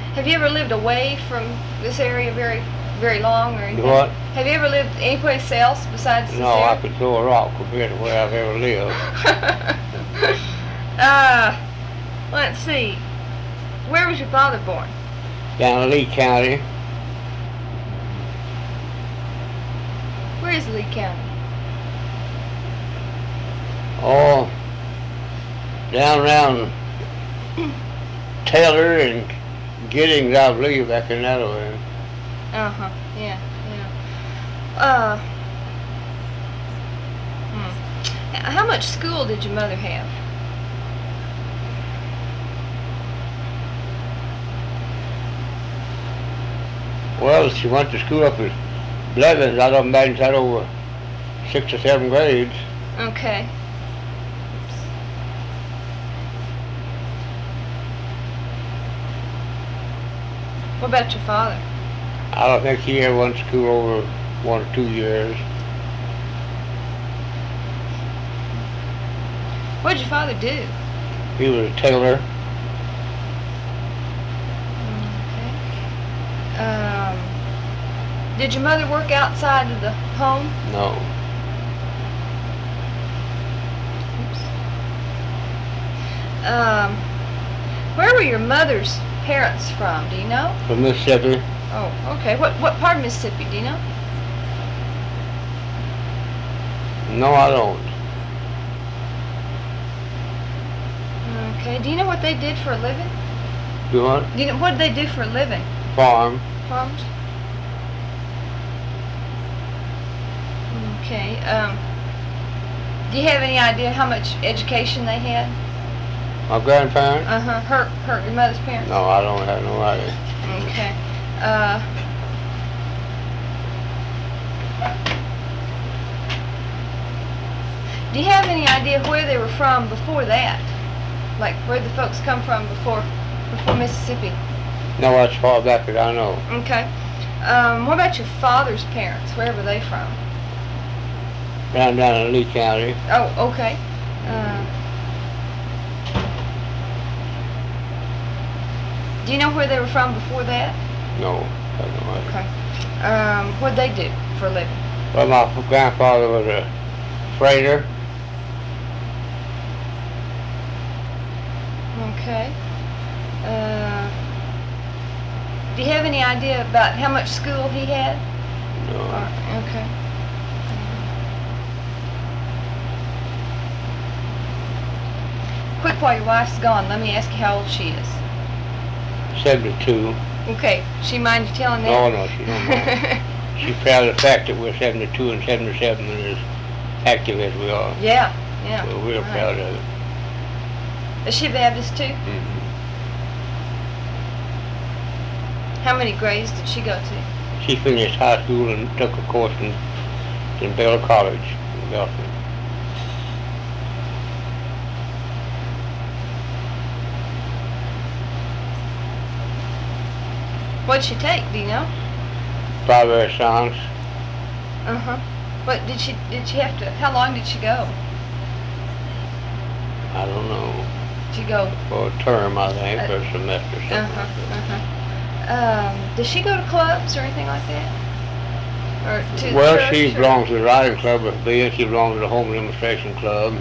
Have you ever lived away from this area very long or anything? What? Have you ever lived anyplace else besides this No, area? I could throw a rock compared to where I've ever lived. Let's see. Where was your father born? Down in Lee County. Where is Lee County? Oh, down around Taylor and Giddings, I believe, back in that way. Uh-huh, yeah. How much school did your mother have? Well, she went to school up at Blevins. I don't imagine she had over 6 or 7 grades. Okay. What about your father? I don't think he ever went to school over 1 or 2 years. What did your father do? He was a tailor. Okay. Did your mother work outside of the home? No. Oops. Where were your mother's parents from? Do you know? From Mississippi. Oh, okay. What part of Mississippi? Do you know? No, I don't. Okay. Do you know what they did for a living? Do what? Do you know what did they do for a living? Farm. Farms. Okay. Do you have any idea how much education they had? My grandparents? Your mother's parents? No, I don't have no idea. Okay. Do you have any idea where they were from before that? Like where the folks come from before Mississippi? No, that's far back as I know. Okay. What about your father's parents? Where were they from? Down in Lee County. Oh, okay. Do you know where they were from before that? No, I have no idea. Okay. What'd they do for a living? Well, my grandfather was a freighter. Okay. Do you have any idea about how much school he had? No. Okay. Quick, while your wife's gone, let me ask you how old she is. 72. Okay. She mind you telling that? No, she don't know. She's proud of the fact that we're 72 and 77 and as active as we are. Yeah. So we're proud of it. Is she Baptist too? Mm-hmm. How many grades did she go to? She finished high school and took a course in Baylor College in Belton. What'd she take? Do you know? Primary science. What did she have to? How long did she go? I don't know. Did she go? For a term, I think, or a semester or something. Does she go to clubs or anything like that? Or to Well, church, she or? belongs to the riding club with me. She belongs to the home demonstration club.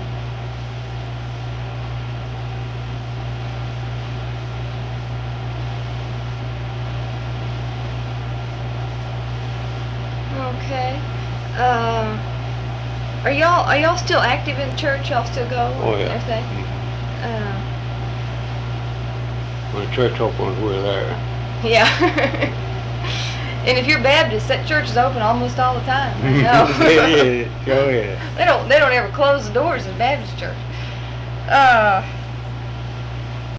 Okay. Are y'all still active in church? Y'all still go? Oh, yeah. Everything? When the church opens, we're there. Yeah. And if you're Baptist, that church is open almost all the time. I know. Yeah. They don't ever close the doors in Baptist church.